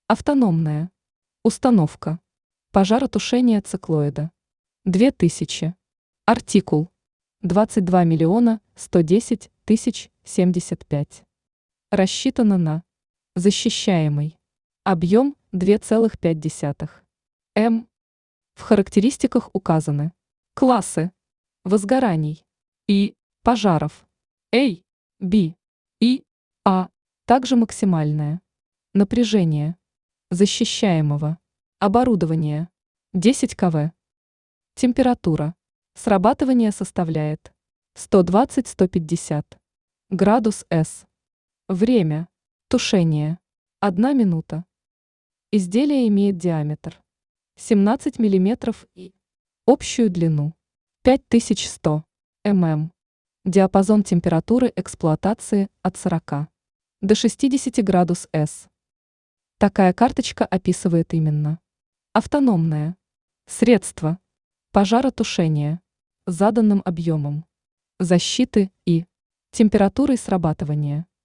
Автономная. Установка. Пожаротушение циклоида. 2000. Артикул. 22 миллиона 110 тысяч 75. Рассчитано на. Защищаемый. Объем 2,5 М. В характеристиках указаны классы возгораний и пожаров A, B и A, также максимальное напряжение защищаемого оборудования 10 кV. Температура срабатывания составляет 120-150 градус С. Время тушения 1 минута. Изделие имеет диаметр 17 мм и общую длину 5100 мм. Диапазон температуры эксплуатации от 40 до 60 градус С. Такая карточка описывает именно автономное средство пожаротушения с заданным объемом защиты и температурой срабатывания.